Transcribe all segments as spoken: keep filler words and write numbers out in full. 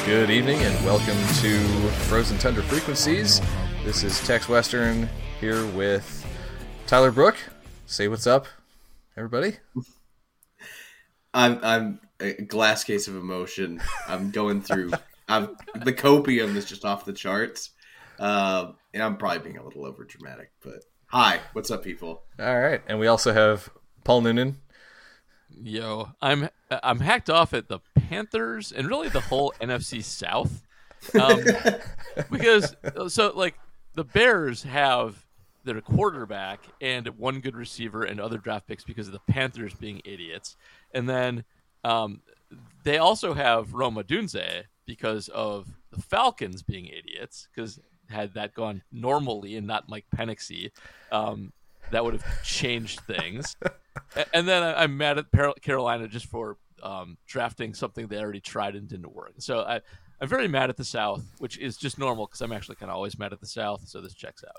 Good evening and welcome to Frozen Tundra Frequencies. This is Tex Western here with Tyler Brook. Say what's up, everybody. I'm I'm a glass case of emotion. I'm going through. I'm the copium is just off the charts, uh, and I'm probably being a little over dramatic. But hi, what's up, people? All right, and we also have Paul Noonan. Yo, I'm I'm hacked off at the Panthers and really the whole N F C South, um, because so like the Bears have their quarterback and one good receiver and other draft picks because of the Panthers being idiots, and then um, they also have Roma Dunze because of the Falcons being idiots. Because had that gone normally and not Mike Penixie, um, that would have changed things. And then I'm mad at Carolina just for um, drafting something they already tried and didn't work. So I, I'm very mad at the South, which is just normal because I'm actually kind of always mad at the South. So this checks out.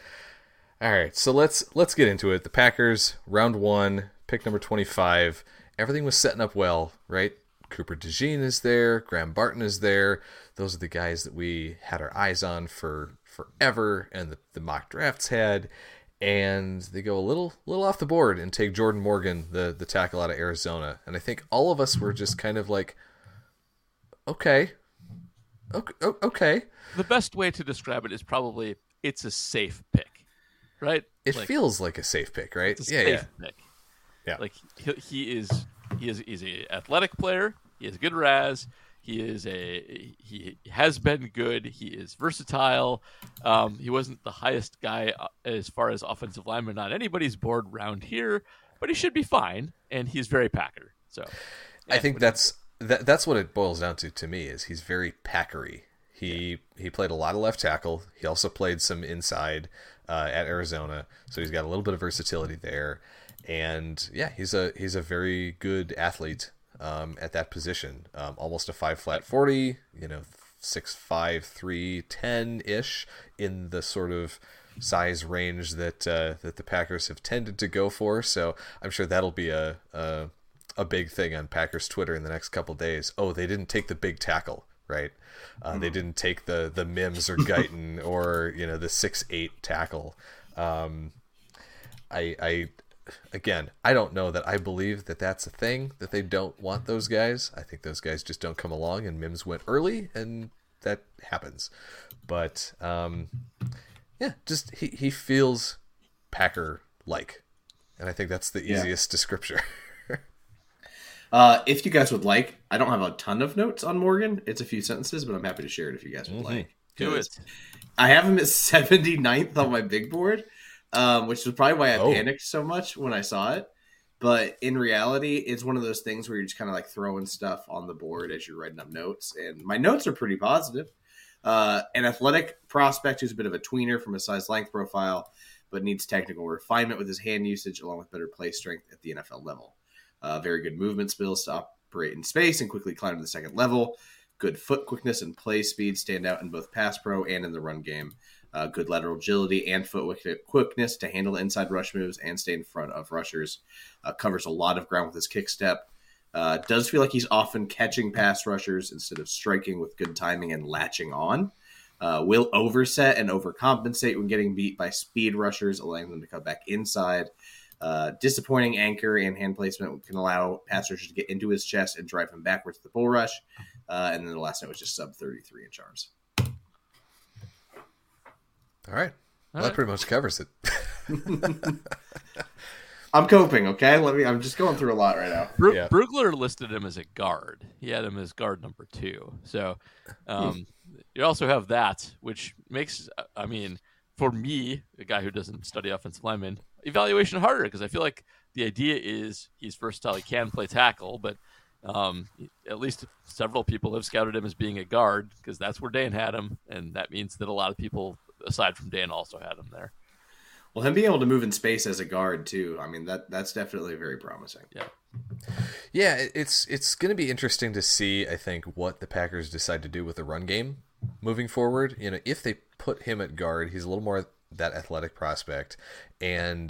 All right, so let's let's get into it. The Packers, round one, pick number twenty-five. Everything was setting up well, right? Cooper DeJean is there. Graham Barton is there. Those are the guys that we had our eyes on for forever, and the, the mock drafts had. And they go a little little off the board and take Jordan Morgan, the, the tackle out of Arizona. And I think all of us were just kind of like, okay, okay, okay. The best way to describe it is probably it's a safe pick, right? It like, feels like a safe pick, right? It's a yeah, safe yeah. pick. Yeah. Like he, he is he is he's a athletic player. He has good razz. He is a he has been good. He is versatile. Um, he wasn't the highest guy as far as offensive lineman on anybody's board round here, but he should be fine. And he's very Packer. So yeah, I think that's that, that's what it boils down to to me is he's very Packery. He yeah. he played a lot of left tackle. He also played some inside uh, at Arizona, so he's got a little bit of versatility there. And yeah, he's a he's a very good athlete. Um, at that position, um, almost a five flat forty, you know, six five three ten ish in the sort of size range that uh, that the Packers have tended to go for. So I'm sure that'll be a a, a big thing on Packers Twitter in the next couple days. Oh, they didn't take the big tackle, right? Uh, mm-hmm. They didn't take the the Mims or Guyton or you know the six eight tackle. Um, I I. Again, I don't know that I believe that that's a thing, that they don't want those guys. I think those guys just don't come along, and Mims went early, and that happens. But, um, yeah, just he, he feels Packer-like, and I think that's the easiest yeah. description. uh, if you guys would like, I don't have a ton of notes on Morgan. It's a few sentences, but I'm happy to share it if you guys would mm-hmm. like. Do it. I have him at seventy-ninth on my big board. Um, which is probably why I oh. panicked so much when I saw it. But in reality, it's one of those things where you're just kind of like throwing stuff on the board as you're writing up notes. And my notes are pretty positive. Uh, an athletic prospect who's a bit of a tweener from a size length profile, but needs technical refinement with his hand usage along with better play strength at the N F L level. Uh, very good movement skills to operate in space and quickly climb to the second level. Good foot quickness and play speed stand out in both pass pro and in the run game. Uh, good lateral agility and foot quickness to handle inside rush moves and stay in front of rushers. Uh, covers a lot of ground with his kick step. Uh, does feel like he's often catching pass rushers instead of striking with good timing and latching on. Uh, will overset and overcompensate when getting beat by speed rushers, allowing them to come back inside. Uh, disappointing anchor and hand placement can allow pass rushers to get into his chest and drive him backwards to the bull rush. Uh, and then the last note was just sub thirty-three inch arms. All right. Well, All that pretty much covers it. I'm coping, okay? Let me. I'm just going through a lot right now. Bru- yeah. Brugler listed him as a guard. He had him as guard number two. So um, you also have that, which makes, I mean, for me, a guy who doesn't study offensive linemen, evaluation harder because I feel like the idea is he's versatile. He can play tackle, but um, at least several people have scouted him as being a guard because that's where Dan had him, and that means that a lot of people aside from Dan also had him there. Well, him being able to move in space as a guard too. I mean, that that's definitely very promising. Yeah. Yeah, it's it's going to be interesting to see, I think, what the Packers decide to do with the run game moving forward. You know, if they put him at guard, he's a little more that athletic prospect, and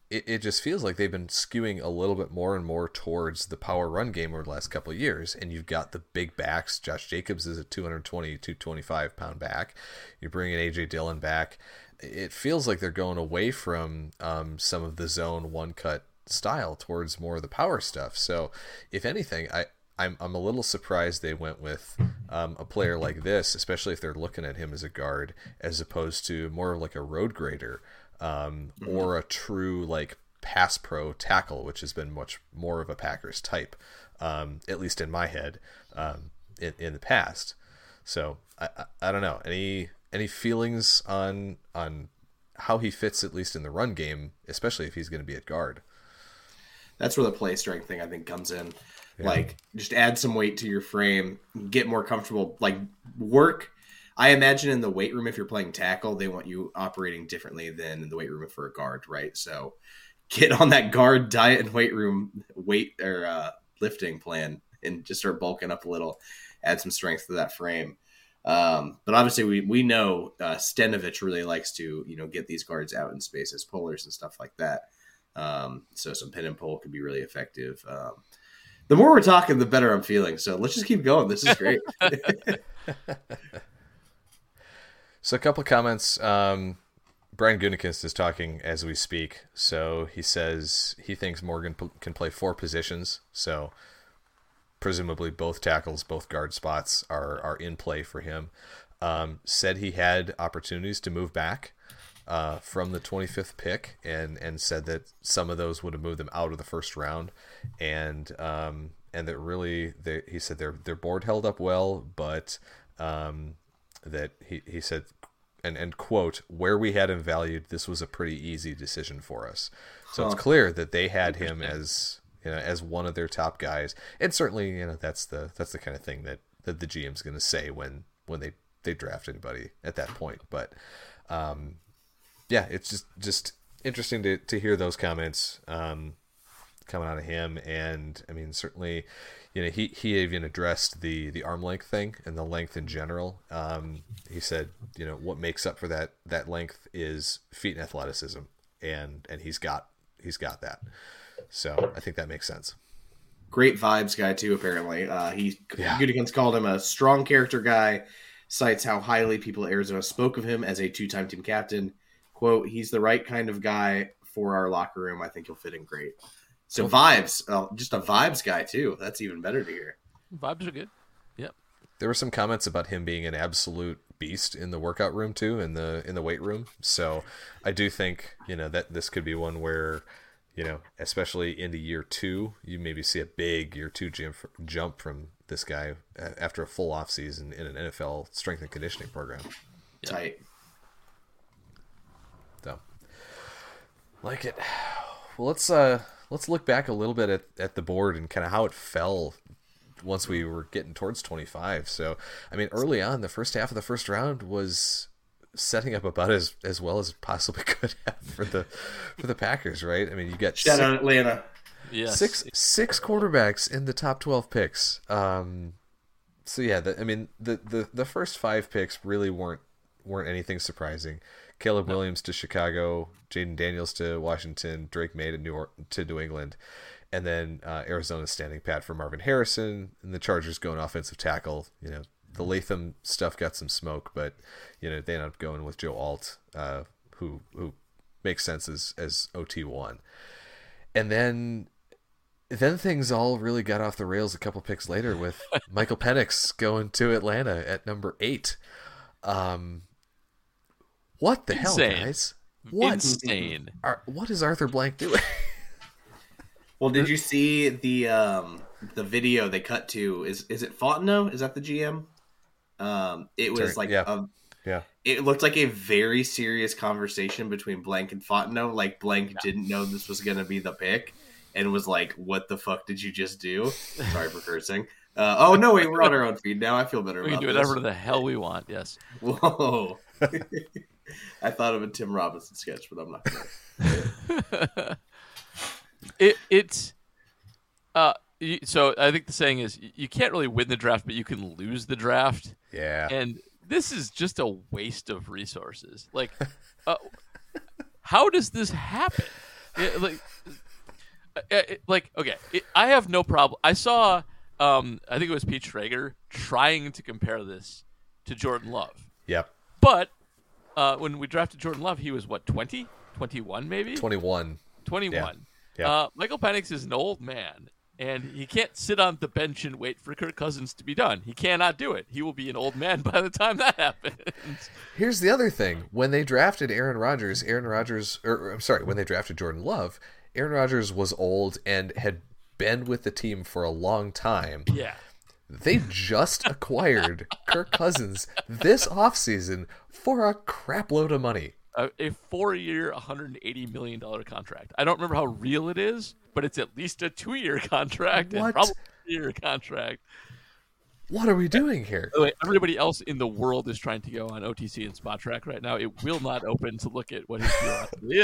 it, it just feels like they've been skewing a little bit more and more towards the power run game over the last couple of years. And you've got the big backs. Josh Jacobs is a two twenty, two twenty-five pound back. You're bringing A J Dillon back. It feels like they're going away from um, some of the zone one cut style towards more of the power stuff. So if anything, I, I'm, I'm a little surprised they went with um, a player like this, especially if they're looking at him as a guard, as opposed to more like a road grader um, mm-hmm. or a true like pass pro tackle, which has been much more of a Packers type, um, at least in my head, um, in, in the past. So I, I, I don't know. Any any feelings on on how he fits, at least in the run game, especially if he's going to be at guard? That's where the play strength thing, I think, comes in. Yeah. Like, just add some weight to your frame, get more comfortable, like work. I imagine in the weight room, if you're playing tackle, they want you operating differently than in the weight room for a guard, right? So get on that guard diet and weight room weight or uh, lifting plan and just start bulking up a little, add some strength to that frame. Um, but obviously we, we know uh, Stenovich really likes to, you know, get these guards out in space as pullers and stuff like that. Um, so some pin and pull could be really effective. Um, the more we're talking, the better I'm feeling. So let's just keep going. This is great. So a couple of comments. Um, Brian Gutekunst is talking as we speak. So he says he thinks Morgan p- can play four positions. So presumably both tackles, both guard spots are, are in play for him. Um, said he had opportunities to move back uh, from the twenty-fifth pick, and, and said that some of those would have moved them out of the first round. And um, and that really, they, he said their their board held up well, but um, that he, he said, and, and quote, where we had him valued, this was a pretty easy decision for us. So huh. It's clear that they had him as... You know, as one of their top guys, and certainly, you know, that's the that's the kind of thing that, that the G M's going to say when when they, they draft anybody at that point. But um, yeah, it's just just interesting to, to hear those comments um, coming out of him. And I mean, certainly, you know, he, he even addressed the, the arm length thing and the length in general. Um, he said, you know, what makes up for that that length is feet and athleticism, and and he's got he's got that. So I think that makes sense. Great vibes guy too. Apparently, uh, he yeah. Gutekunst called him a strong character guy. Cites how highly people at Arizona spoke of him as a two-time team captain. Quote: "He's the right kind of guy for our locker room. I think he'll fit in great." So vibes, uh, just a vibes guy too. That's even better to hear. Vibes are good. Yep. There were some comments about him being an absolute beast in the workout room too, in the in the weight room. So I do think, you know, that this could be one where, you know, especially into year two, you maybe see a big year two jump from this guy after a full off season in an N F L strength and conditioning program. Yep. Tight. So, like it. Well, let's uh, let's look back a little bit at, at the board and kind of how it fell once we were getting towards twenty-five. So, I mean, early on, the first half of the first round was setting up about as, as well as it possibly could have for the for the Packers, right? I mean, you got shout six, out Atlanta, yes. six six quarterbacks in the top twelve picks. Um, so yeah, the, I mean, the, the the first five picks really weren't weren't anything surprising. Caleb no. Williams to Chicago, Jaden Daniels to Washington, Drake May to New York, to New England, and then uh, Arizona standing pat for Marvin Harrison, and the Chargers going offensive tackle. You know, the Latham stuff got some smoke, but you know, they ended up going with Joe Alt, uh, who who makes sense as, as O T one. And then then things all really got off the rails a couple picks later with Michael Penix going to Atlanta at number eight. Um, what the Insane. hell, guys? What? Insane. Are, what is Arthur Blank doing? Well, did you see the um, the video they cut to? Is is it Fontenot? Is that the G M? Um, it was Sorry, like yeah. a, yeah. It looked like a very serious conversation between Blank and Fontenot. Like Blank yeah. didn't know this was going to be the pick and was like, "What the fuck did you just do?" Sorry for cursing. Uh, oh no, wait, we're on our own feed now. I feel better. We about can do this. whatever the hell we want. Yes. Whoa. I thought of a Tim Robinson sketch, but I'm not gonna. it it's uh you, so I think the saying is you can't really win the draft, but you can lose the draft. Yeah. And this is just a waste of resources. Like, uh, how does this happen? It, like, it, it- like okay, it, I have no problem. I saw, um, I think it was Pete Schrager trying to compare this to Jordan Love, Yep. but uh, when we drafted Jordan Love, he was what twenty, twenty-one maybe, twenty-one. twenty-one. Yeah. Uh, Michael Penix is an old man, and he can't sit on the bench and wait for Kirk Cousins to be done. He cannot do it. He will be an old man by the time that happens. Here's the other thing. When they drafted Aaron Rodgers, Aaron Rodgers, or I'm sorry, when they drafted Jordan Love, Aaron Rodgers was old and had been with the team for a long time. Yeah. They just acquired Kirk Cousins this offseason for a crap load of money. A, a four-year, one hundred eighty million dollars contract. I don't remember how real it is, but it's at least a two-year contract and What? probably a year contract. What are we doing here? By the way, everybody else in the world is trying to go on O T C and Spot Track right now. It will not open to look at what his deal actually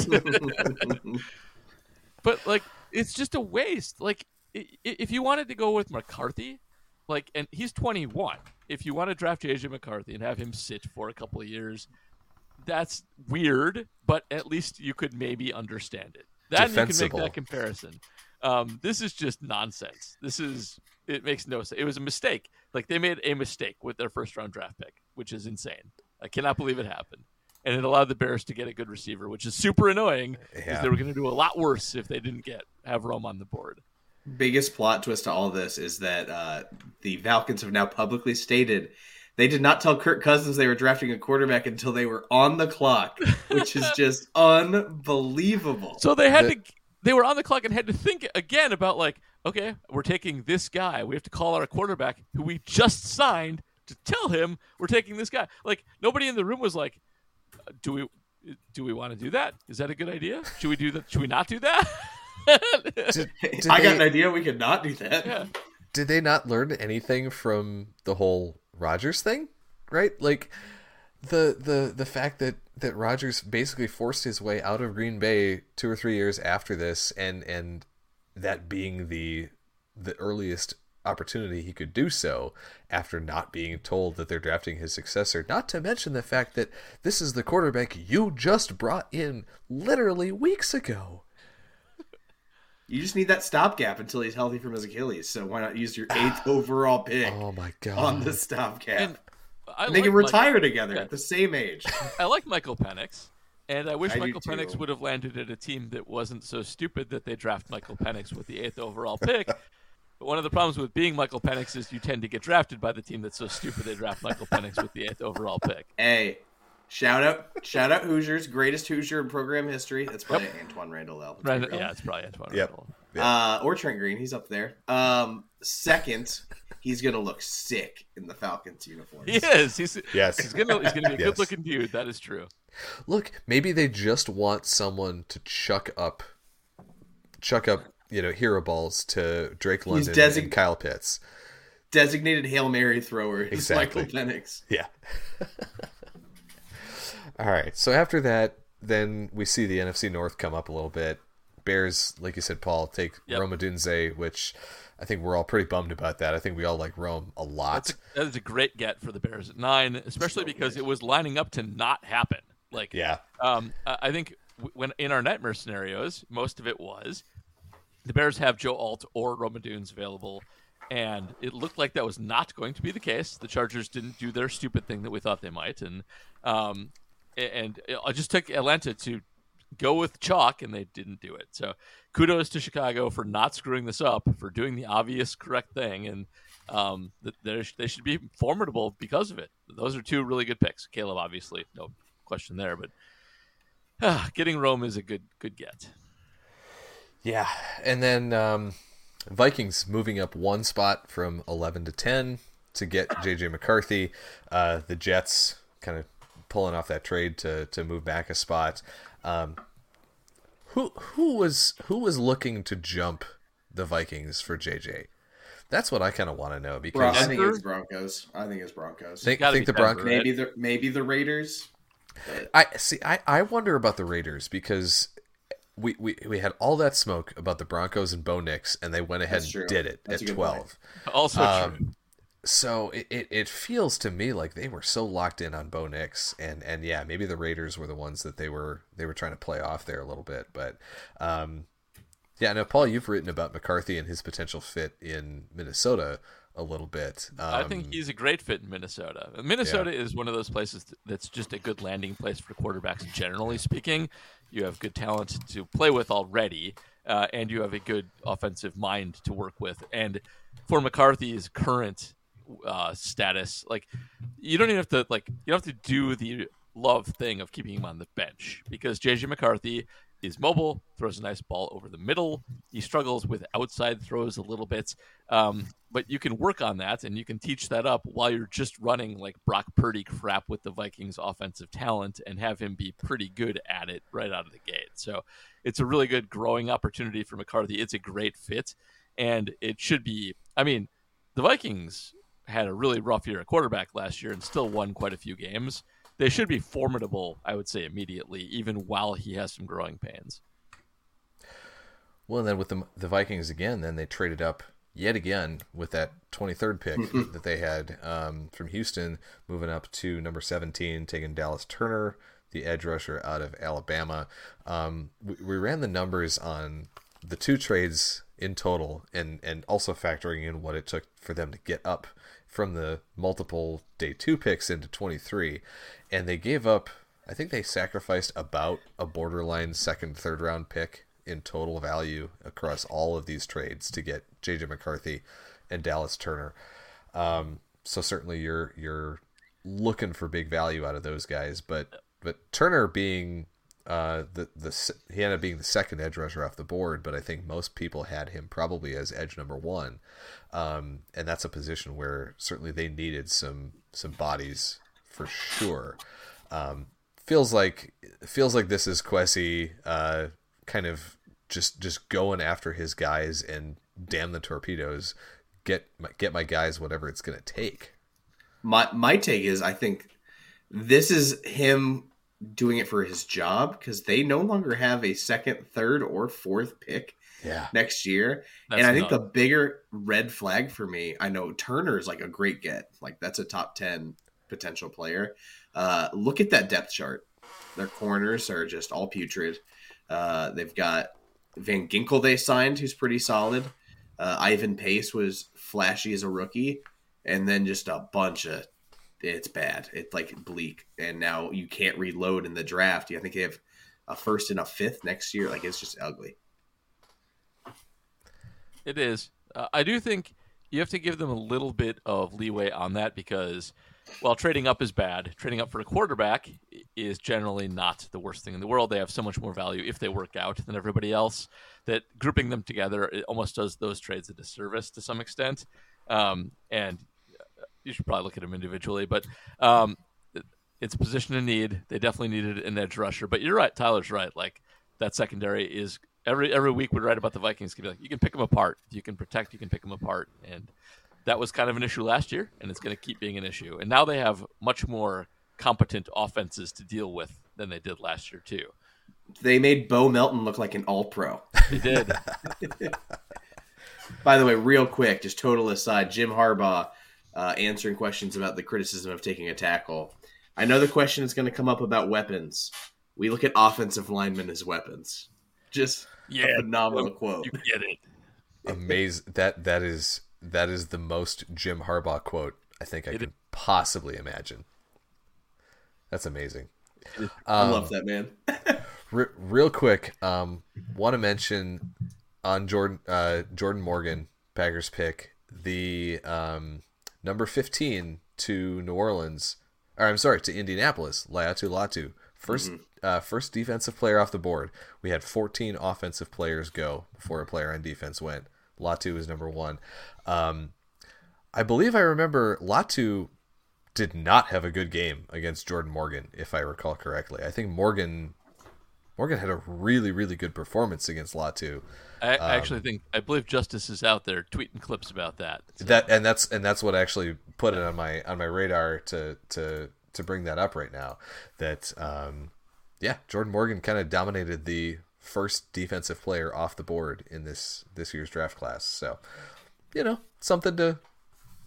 is. But, like, it's just a waste. Like, i- i- if you wanted to go with McCarthy, like, and he's twenty-one. If you want to draft J J McCarthy and have him sit for a couple of years, that's weird, but at least you could maybe understand it. Then you can make Defensible. that comparison. Um, this is just nonsense. This is, it makes no sense. It was a mistake. Like, they made a mistake with their first round draft pick, which is insane. I cannot believe it happened. And it allowed the Bears to get a good receiver, which is super annoying because Yeah. they were going to do a lot worse if they didn't get have Rome on the board. Biggest plot twist to all this is that uh, the Falcons have now publicly stated they did not tell Kirk Cousins they were drafting a quarterback until they were on the clock, which is just unbelievable. So they had The- to, they were on the clock and had to think again about, like, okay, we're taking this guy. We have to call our quarterback who we just signed to tell him we're taking this guy. Like, nobody in the room was like, do we do we want to do that? Is that a good idea? Should we do that? Should we not do that? Did, did I got they- an idea we could not do that. Yeah. Did they not learn anything from the whole Rodgers thing? Right? Like the the the fact that that Rodgers basically forced his way out of Green Bay two or three years after this, and and that being the the earliest opportunity he could do so after not being told that they're drafting his successor. Not to mention the fact that this is the quarterback you just brought in literally weeks ago. You just need that stopgap until he's healthy from his Achilles. So why not use your eighth overall pick Oh my god. on the stopgap? And I they like can Mike- retire together Yeah. at the same age. I like Michael Penix, and I wish I do Michael too. Penix would have landed at a team that wasn't so stupid that they draft Michael Penix with the eighth overall pick. But one of the problems with being Michael Penix is you tend to get drafted by the team that's so stupid they draft Michael Penix with the eighth overall pick. Hey, shout out, shout out Hoosiers, greatest Hoosier in program history. That's probably Antoine Randall. Let's be Randall, real. yeah, it's probably Antoine Yep. Randall. Uh, or Trent Green, he's up there. Um, second, he's gonna look sick in the Falcons uniforms. He is. He's Yes. He's gonna. He's gonna be a Yes. good-looking dude. That is true. Look, maybe they just want someone to chuck up, chuck up, you know, hero balls to Drake London design- and Kyle Pitts. Designated Hail Mary thrower is Exactly. Michael Penix. Yeah. All right. So after that, then we see the N F C North come up a little bit. Bears, like you said, Paul, take Yep. Rome Odunze, which I think we're all pretty bummed about that. I think we all like Rome a lot. That's a, that is a great get for the Bears at nine, especially because it was lining up to not happen. Like, yeah. Um, I I think w- when in our nightmare scenarios, most of it was the Bears have Joe Alt or Roma Dunes available, and it looked like that was not going to be the case. The Chargers didn't do their stupid thing that we thought they might, and um, a- and I just took Atlanta to go with chalk, and they didn't do it. So kudos to Chicago for not screwing this up, for doing the obvious correct thing, and um, th- they sh- they should be formidable because of it. Those are two really good picks. Caleb, obviously, no question there, but ah, getting Rome is a good good get. Yeah. And then um, Vikings moving up one spot from eleven to ten to get J J McCarthy. Uh, the Jets kind of pulling off that trade to to move back a spot. Um, who who was who was looking to jump the Vikings for J J? That's what I kind of want to know, Bro, I because think it's Broncos. I think it's Broncos. think, gotta think be the Broncos. Denver, right? maybe the maybe the Raiders. But I see. I, I wonder about the Raiders because we, we we had all that smoke about the Broncos and Bo Nix, and they went ahead That's and true. did it That's a at good twelve. Also Um, true. So it, it, it feels to me like they were so locked in on Bo Nix, and, and yeah, maybe the Raiders were the ones that they were they were trying to play off there a little bit, but um, yeah. Now, Paul, you've written about McCarthy and his potential fit in Minnesota a little bit. Um, I think he's a great fit in Minnesota. Minnesota yeah. is one of those places that's just a good landing place for quarterbacks. Generally speaking, you have good talent to play with already, uh, and you have a good offensive mind to work with. And for McCarthy's current uh status, like, you don't even have to like you don't have to do the Love thing of keeping him on the bench, because J J McCarthy is mobile, throws a nice ball over the middle. He struggles with outside throws a little bit, um but you can work on that, and you can teach that up while you're just running like Brock Purdy crap with the Vikings offensive talent, and have him be pretty good at it right out of the gate. So it's a really good growing opportunity for McCarthy. It's a great fit, and it should be. I mean, the Vikings had a really rough year at quarterback last year and still won quite a few games. They should be formidable, I would say, immediately, even while he has some growing pains. Well, and then with the, the Vikings again, then they traded up yet again with that twenty-third pick that they had um, from Houston, moving up to number seventeen, taking Dallas Turner, the edge rusher out of Alabama. Um, we, we ran the numbers on the two trades in total, and, and also factoring in what it took for them to get up from the multiple day two picks into twenty-three, and they gave up, I think they sacrificed about a borderline second, third round pick in total value across all of these trades to get J J McCarthy and Dallas Turner. Um, so certainly you're you're looking for big value out of those guys, but but Turner being uh, the the he ended up being the second edge rusher off the board, but I think most people had him probably as edge number one. Um, and that's a position where certainly they needed some some bodies for sure. Um, feels like feels like this is Kwesi uh, kind of just just going after his guys and damn the torpedoes, get my, get my guys whatever it's going to take. My my take is I think this is him doing it for his job, because they no longer have a second, third, or fourth pick. Yeah. Next year. That's and I think the bigger red flag for me, I know Turner is like a great get. Like, that's a top ten potential player. Uh, look at that depth chart. Their corners are just all putrid. Uh, they've got Van Ginkel they signed, who's pretty solid. Uh, Ivan Pace was flashy as a rookie. And then just a bunch of, it's bad. It's like bleak. And now you can't reload in the draft. I think they have a first and a fifth next year. Like, it's just ugly. It is. Uh, I do think you have to give them a little bit of leeway on that, because while trading up is bad, trading up for a quarterback is generally not the worst thing in the world. They have so much more value if they work out than everybody else, that grouping them together, it almost does those trades a disservice to some extent. Um, and you should probably look at them individually, but um, it's a position of need. They definitely needed an edge rusher. But you're right. Tyler's right. Like, that secondary is... Every every week we write about the Vikings. Be like, you can pick them apart. You can protect. You can pick them apart. And that was kind of an issue last year, and it's going to keep being an issue. And now they have much more competent offenses to deal with than they did last year too. They made Bo Melton look like an all-pro. They did. By the way, real quick, just total aside, Jim Harbaugh uh, answering questions about the criticism of taking a tackle. I know the question is going to come up about weapons. We look at offensive linemen as weapons. Just yeah, a phenomenal quote. You get it. Amazing. That that is that is the most Jim Harbaugh quote I think I it can is. possibly imagine. That's amazing. Um, I love that, man. re- real quick, um, want to mention on Jordan uh, Jordan Morgan, Packers pick, the um, number fifteen to New Orleans. Or I'm sorry, to Indianapolis, Laiatu Latu. First, mm-hmm. uh, first defensive player off the board. We had fourteen offensive players go before a player on defense went. Latu is number one. Um, I believe I remember Latu did not have a good game against Jordan Morgan, if I recall correctly. I think Morgan Morgan had a really, really good performance against Latu. I um, actually think I believe Justice is out there tweeting clips about that. So. That and that's and that's what actually put it on my on my radar to to. to bring that up right now, that um yeah Jordan Morgan kind of dominated the first defensive player off the board in this this year's draft class. So, you know, something to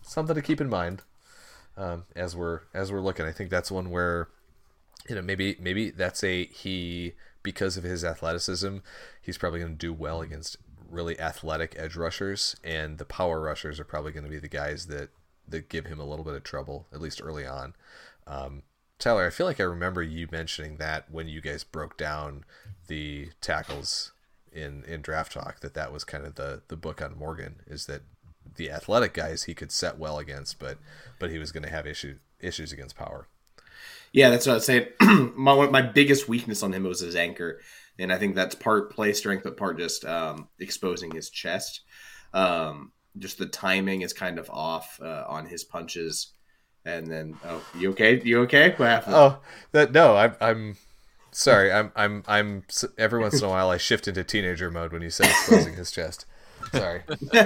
something to keep in mind um, as we're as we're looking. I think that's one where, you know, maybe maybe that's a he because of his athleticism, he's probably going to do well against really athletic edge rushers, and the power rushers are probably going to be the guys that that give him a little bit of trouble, at least early on. Um, Tyler, I feel like I remember you mentioning that when you guys broke down the tackles in, in Draft Talk, that that was kind of the, the book on Morgan, is that the athletic guys he could set well against, but but he was going to have issue, issues against power. Yeah, that's what I was saying. my, my biggest weakness on him was his anchor, and I think that's part play strength, but part just um, exposing his chest. Um, just the timing is kind of off uh, on his punches. And then, oh, you okay? You okay? What happened? Oh, that no, I'm I'm sorry. I'm I'm I'm every once in a while I shift into teenager mode when you said exposing his chest. Sorry.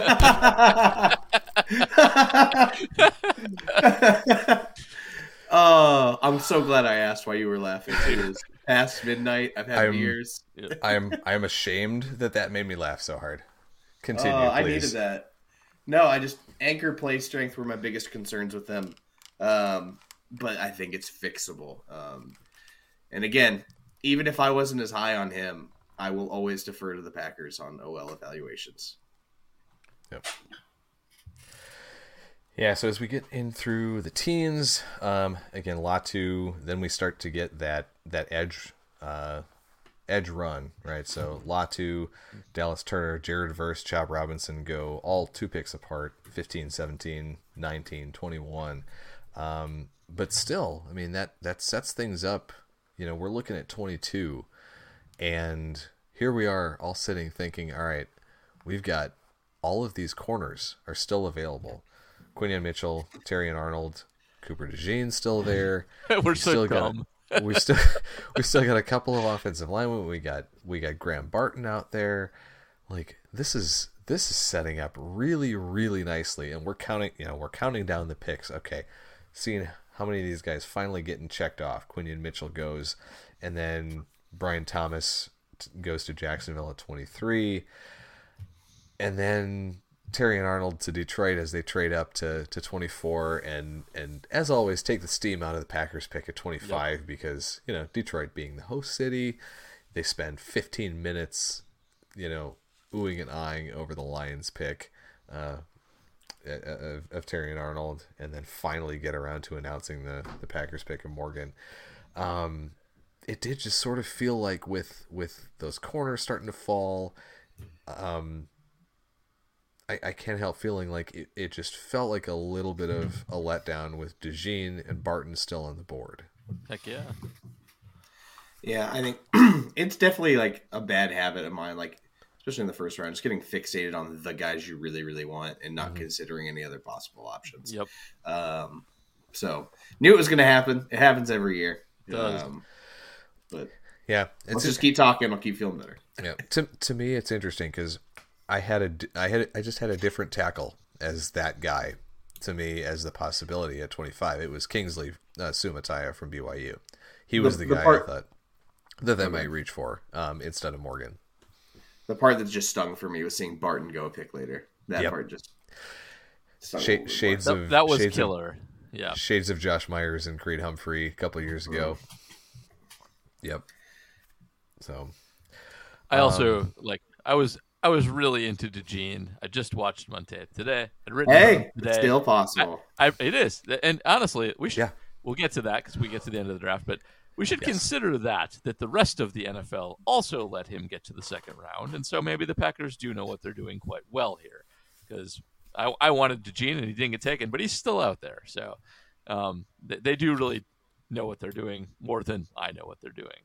Oh, I'm so glad I asked why you were laughing. It is past midnight. I've had I'm, beers. I'm I'm ashamed that that made me laugh so hard. Continue, Oh, please. I needed that. No, I just anchor play strength were my biggest concerns with them, um, but I think it's fixable. Um, and again, even if I wasn't as high on him, I will always defer to the Packers on O L evaluations. Yep. Yeah, so as we get in through the teens, um, again, Latu, then we start to get that that edge uh, edge run, right? So Latu, Dallas Turner, Jared Verse, Chop Robinson go all two picks apart, fifteen, seventeen, nineteen, twenty-one. Um, but still, I mean, that, that sets things up. You know, we're looking at twenty-two, and here we are all sitting thinking, all right, we've got all of these corners are still available. Quinion Mitchell, Terrion Arnold, Cooper DeJean still there. We're we so still dumb. Got, we still we still got a couple of offensive linemen. We got we got Graham Barton out there. Like this is this is setting up really really nicely, and we're counting you know we're counting down the picks. Okay, seeing how many of these guys finally getting checked off. Quinion Mitchell goes, and then Brian Thomas goes to Jacksonville at twenty-three, and then Terrion Arnold to Detroit as they trade up to, to twenty-four, and, and as always take the steam out of the Packers pick at twenty-five. Yep. Because, you know, Detroit being the host city, they spend fifteen minutes, you know, oohing and eyeing over the Lions pick uh, of, of Terrion Arnold, and then finally get around to announcing the, the Packers pick of Morgan. Um, it did just sort of feel like with, with those corners starting to fall, um, I, I can't help feeling like it, it just felt like a little bit of a letdown with DeJean and Barton still on the board. Heck yeah. Yeah, I think it's definitely like a bad habit of mine, like especially in the first round, just getting fixated on the guys you really, really want and not mm-hmm. considering any other possible options. Yep. Um, so knew it was going to happen. It happens every year. It does. Um, but yeah, let's just keep talking. I'll keep feeling better. Yeah. To to me, it's interesting because I had a, I had, I just had a different tackle as that guy to me as the possibility at twenty-five. It was Kingsley uh, Sumataya from B Y U. He was the, the, the guy part, I thought that they okay. might reach for um, instead of Morgan. The part that just stung for me was seeing Barton go a pick later. That yep. part just stung Sh- shades that, of that was shades killer. Of, yeah, shades of Josh Myers and Creed Humphrey a couple of years ago. Mm. Yep. So, I also um, like. I was. I was really into DeJean. I just watched him on tape today. I'd written hey, today. It's still possible. I, I, it is, and honestly, we should. Yeah. We'll get to that because we get to the end of the draft, but we should yes. consider that that the rest of the N F L also let him get to the second round, and so maybe the Packers do know what they're doing quite well here. Because I, I wanted DeJean and he didn't get taken, but he's still out there, so um, they, they do really know what they're doing more than I know what they're doing.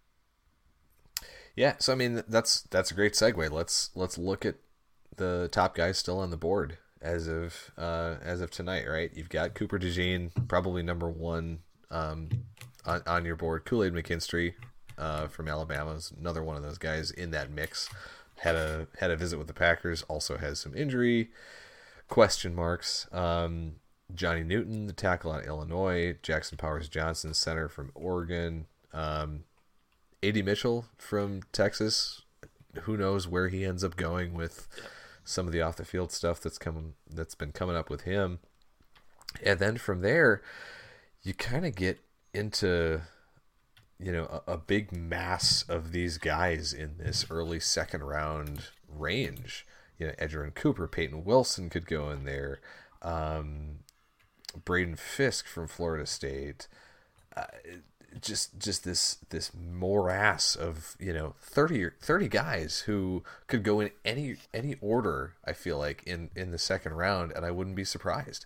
Yeah, so I mean that's that's a great segue. Let's let's look at the top guys still on the board as of uh, as of tonight, right? You've got Cooper DeJean, probably number one um, on on your board. Kool-Aid McKinstry uh, from Alabama is another one of those guys in that mix. Had a had a visit with the Packers. Also has some injury question marks. Um, Johnny Newton, the tackle out of Illinois. Jackson Powers Johnson, center from Oregon. Um, A D Mitchell from Texas. Who knows where he ends up going with some of the off the field stuff that's coming that's been coming up with him. And then from there, you kind of get into, you know, a, a big mass of these guys in this early second round range. You know, Edgerrin Cooper, Peyton Wilson could go in there. Um, Braden Fisk from Florida State. Uh, just just this this morass of, you know, thirty, thirty guys who could go in any any order, I feel like, in, in the second round, and I wouldn't be surprised.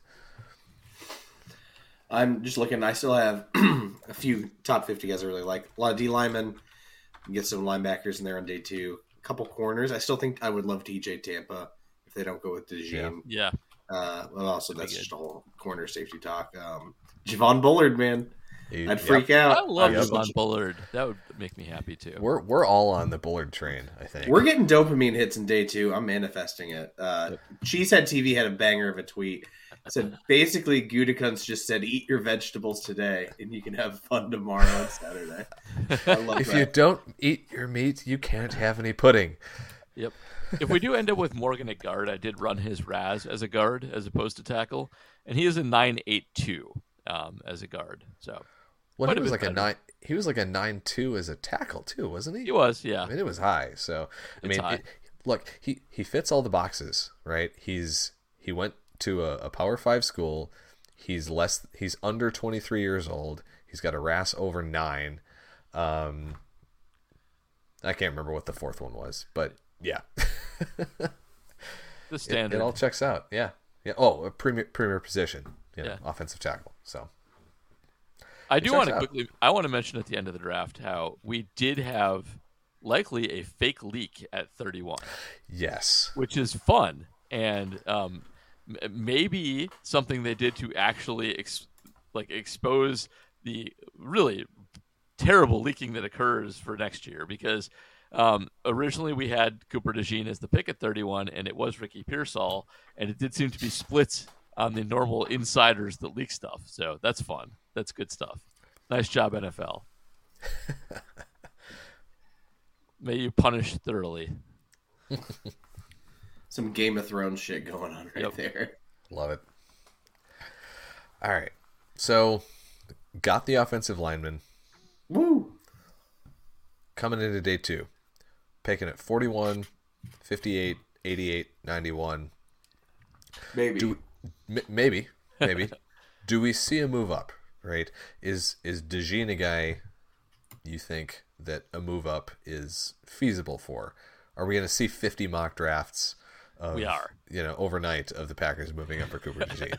I'm just looking. I still have a few top fifty guys I really like. A lot of D linemen. Get some linebackers in there on day two. A couple corners. I still think I would love T J Tampa if they don't go with DeJean. Yeah. Uh, well, also, that's just a whole corner safety talk. Um, Javon Bullard, man. He- I'd freak yep. out. I love I'd Javon just- Bullard. That would make me happy too. We're we're all on the Bullard train, I think. We're getting dopamine hits in day two. I'm manifesting it. Uh, Yep. Cheesehead T V had a banger of a tweet. Said basically, Gutekunst just said, "Eat your vegetables today, and you can have fun tomorrow and Saturday." I love If that. you don't eat your meat, you can't have any pudding. Yep. If we do end up with Morgan at guard, I did run his Raz as a guard as opposed to tackle, and he is a nine eight two um, as a guard. So Well, Quite he a was bit like a better. nine. He was like a nine two as a tackle too, wasn't he? he was, yeah. I mean, it was high. So I It's mean, high. It, look, he he fits all the boxes, right? He's he went to a, a Power Five school. He's less. He's under twenty three years old. He's got a R A S over nine. Um, I can't remember what the fourth one was, but yeah, The it, standard. it all checks out. Yeah, yeah. Oh, a premier premier position, you know, Yeah. offensive tackle. So I do checks want to out. quickly. I want to mention at the end of the draft how we did have likely a fake leak at thirty-one, yes, which is fun and um, m- maybe something they did to actually ex- like expose the really terrible leaking that occurs for next year. Because um, originally we had Cooper DeJean as the pick at thirty-one, and it was Ricky Pearsall, and it did seem to be split on the normal insiders that leak stuff. So that's fun. That's good stuff. Nice job, N F L. May you punish thoroughly. Some Game of Thrones shit going on right Yep. there. love it. All right, so got the offensive lineman Woo! coming into day two, picking at forty-one, fifty-eight, eighty-eight, ninety-one. Maybe. Do m- maybe maybe do we see a move up? Right? Is is DeJean a guy you think that a move up is feasible for? Are we going to see fifty mock drafts? Of, We are. You know, overnight of the Packers moving up for Cooper DeJean.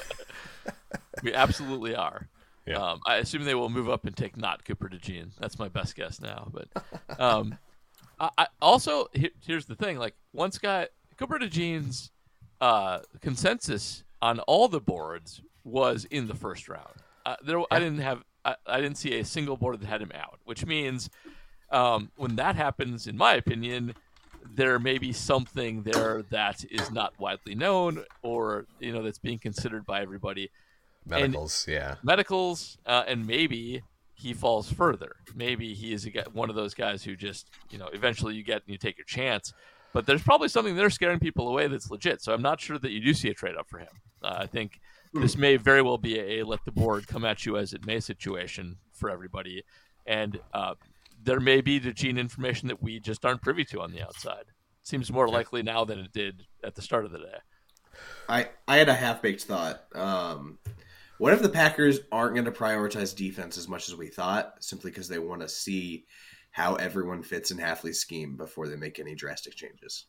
We absolutely are. Yeah. Um, I assume they will move up and take not Cooper DeJean. That's my best guess now. But um, I, I also here, here's the thing: like once got Cooper DeJean's uh, consensus on all the boards was in the first round. Uh, there, I didn't have I, I didn't see a single board that had him out, which means um, when that happens, in my opinion, there may be something there that is not widely known, or you know that's being considered by everybody. Medicals, yeah. Medicals, uh, and maybe he falls further. Maybe he is a, guy- one of those guys who just, you know, eventually you get and you take your chance. But there's probably something there scaring people away that's legit. So I'm not sure that you do see a trade up for him. Uh, I think this may very well be a, a let the board come at you as it may situation for everybody. And uh, there may be the gene information that we just aren't privy to on the outside. Seems more likely now than it did at the start of the day. I, I had a half-baked thought. Um, what if the Packers aren't going to prioritize defense as much as we thought, simply because they want to see how everyone fits in Halfley's scheme before they make any drastic changes?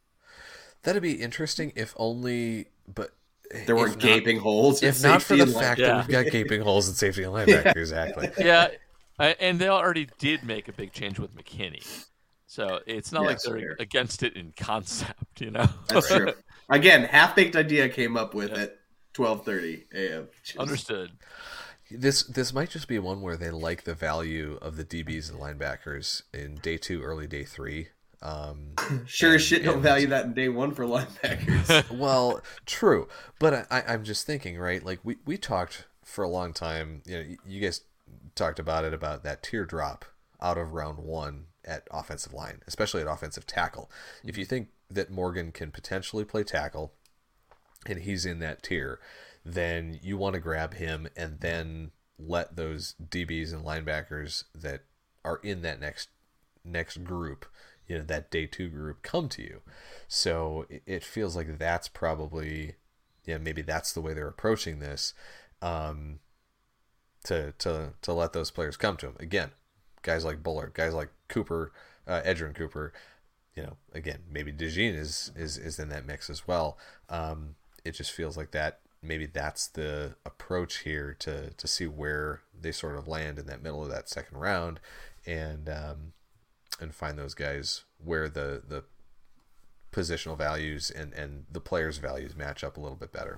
That'd be interesting if only, but There were if not- gaping holes. in If not for safety the and line- fact Yeah. that we've got gaping holes in safety and linebacker, exactly. Yeah, I- and they already did make a big change with McKinney. So it's not like Yes, they're fair. against it in concept, you know? That's true. Again, half-baked idea came up with at twelve thirty a.m. Just- Understood. This this might just be one where they like the value of the D Bs and linebackers in day two, early day three. Um, Sure as shit don't and- value that in day one for linebackers. well, true, but I, I'm just thinking, right? Like we, we talked for a long time. You know, you guys talked about it about that teardrop out of round one at offensive line, especially at offensive tackle. If you think that Morgan can potentially play tackle, and he's in that tier, then you want to grab him and then let those D Bs and linebackers that are in that next next group, you know, that day two group, come to you. So it feels like that's probably, yeah, maybe that's the way they're approaching this, um, to to to let those players come to him. Again, guys like Bullard, guys like Cooper, uh, Edgerrin Cooper, you know, again, maybe DeJean is, is, is in that mix as well. Um, it just feels like that, maybe that's the approach here to, to see where they sort of land in that middle of that second round, and um, and find those guys where the, the positional values and, and the players' values match up a little bit better.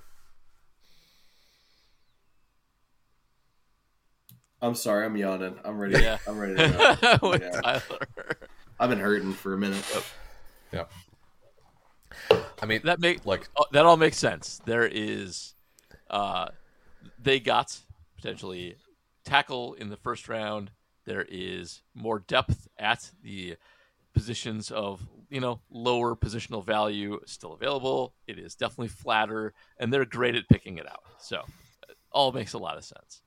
I'm sorry, I'm yawning. I'm ready. Yeah. I'm ready to go. With Yeah. Tyler. I've been hurting for a minute. Yeah. I mean, That make like, oh, that all makes sense. There is, uh, they got potentially tackle in the first round. There is more depth at the positions of, you know, lower positional value still available. It is definitely flatter, and they're great at picking it out. So, it all makes a lot of sense.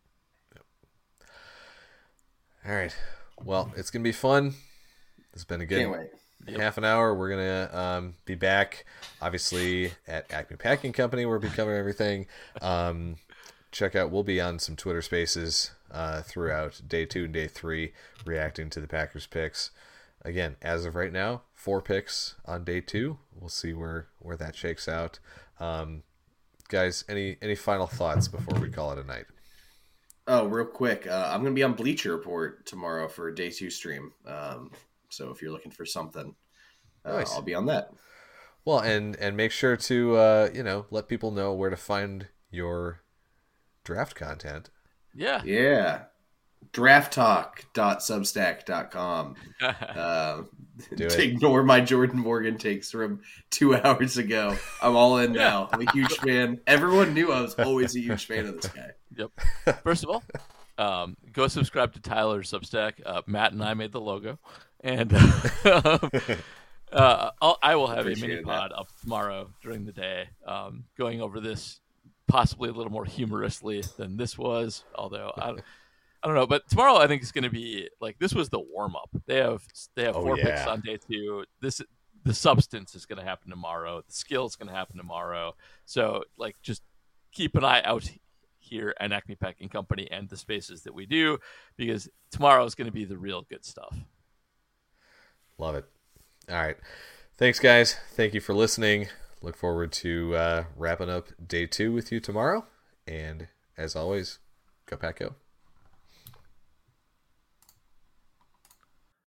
all right. Well, it's gonna be fun. It's been a good Can't wait. half an hour. We're gonna um, be back, obviously, at Acme Packing Company. We'll be covering everything. Um, check out. We'll be on some Twitter Spaces uh, throughout day two and day three, reacting to the Packers picks. Again, as of right now, four picks on day two. We'll see where where that shakes out. Um, guys, any any final thoughts before we call it a night? Oh, real quick. Uh, I'm going to be on Bleacher Report tomorrow for a day two stream. Um, so if you're looking for something, uh, Nice. I'll be on that. Well, and and make sure to uh, you know, let people know where to find your draft content. Yeah. Yeah. draft talk dot substack dot com. Uh, Do to it. ignore my Jordan Morgan takes from two hours ago. I'm all in now. I'm a huge fan. Everyone knew I was always a huge fan of this guy. Yep. First of all, um, go subscribe to Tyler's Substack. Uh, Matt and I made the logo, and um, uh, I'll, I will have a mini Appreciate pod up tomorrow during the day, um, going over this possibly a little more humorously than this was. Although I, I don't know, but tomorrow I think it's going to be like this was the warm up. They have they have Oh, four picks yeah. on day two. This the substance is going to happen tomorrow. The skill is going to happen tomorrow. So like just keep an eye out here at Acme Packing Company and the spaces that we do, because tomorrow is going to be the real good stuff. Love it. All right. Thanks, guys. Thank you for listening. Look forward to uh, wrapping up day two with you tomorrow. And as always, go Pack Go.